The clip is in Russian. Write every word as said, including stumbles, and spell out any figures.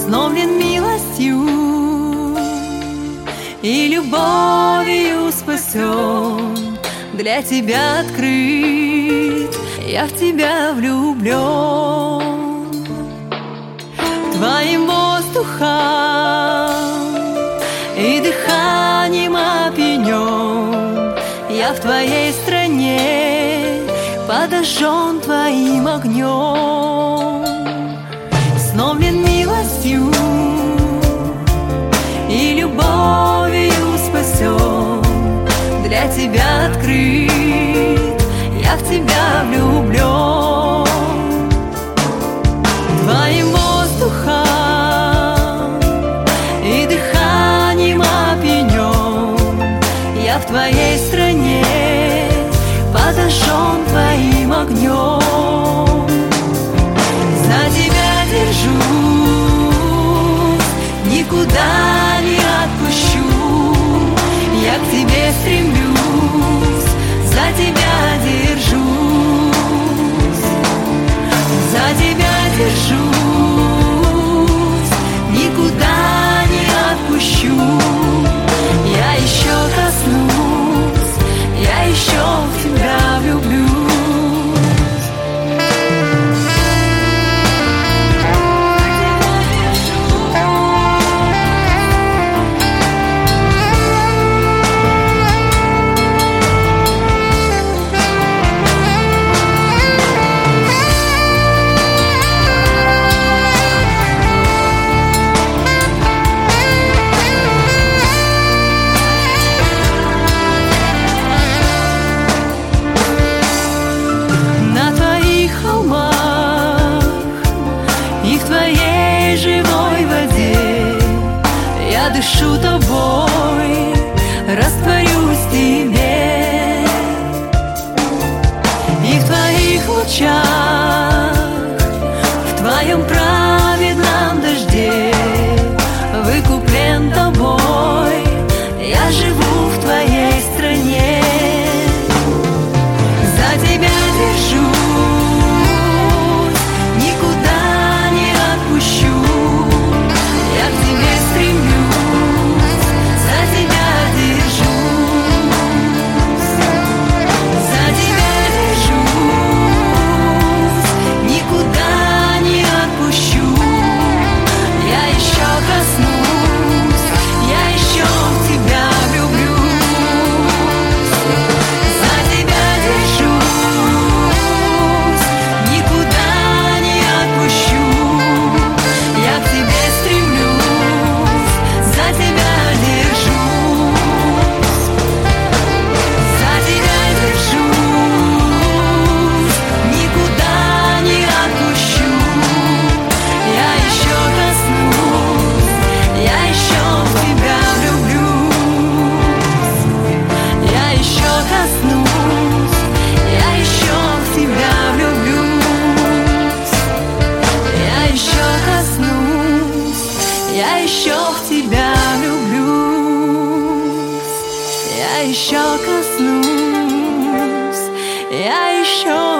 вдохновлен милостью и любовью спасен, для тебя открыт, я в тебя влюблен. Твоим воздухом и дыханием опьянен, я в твоей стране подожжен твоим огнем. Вдохновлен милостью и любовью спасен, для тебя открыт, я в тебя влюблен. Твоим воздухом и дыханием опьянен, я в твоей стране подожжен твоим огнем. За тебя держусь, никуда не отпущу, я к тебе стремлюсь, за тебя держусь, за тебя держусь, никуда не отпущу, я еще коснусь, я еще в тебя влюблюсь. Я дышу тобой, растворюсь в тебе, и в твоих лучах, в твоем праведном дожде выкуплен тобой, я живу в твоей стране. За тебя держусь, никуда не отпущу, я к тебе стремлюсь, за тебя держусь, за тебя держусь, никуда не отпущу, я еще коснусь, я еще в тебя влюблюсь, за тебя держусь, никуда не отпущу, я к тебе стремлюсь, за тебя держусь, за тебя держусь, никуда не отпущу, я еще коснусь, я еще в тебя влюблюсь, я еще коснусь, я еще в тебя влюблюсь, я еще коснусь, я еще в тебя влюблюсь, я еще коснусь, я еще